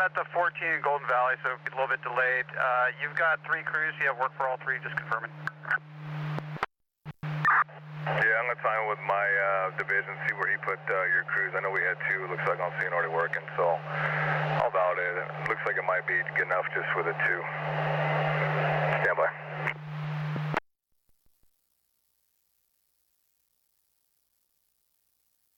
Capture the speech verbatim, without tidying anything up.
at the fourteen in Golden Valley, so a little bit delayed. Uh, you've got three crews. You have work for all three, just confirming. Yeah, I'm going to time with my uh, division, see where he put uh, your crews. I know we had two. Looks like I'm seeing already working, so I'll validate it. Looks like it might be good enough just with the two. Stand by.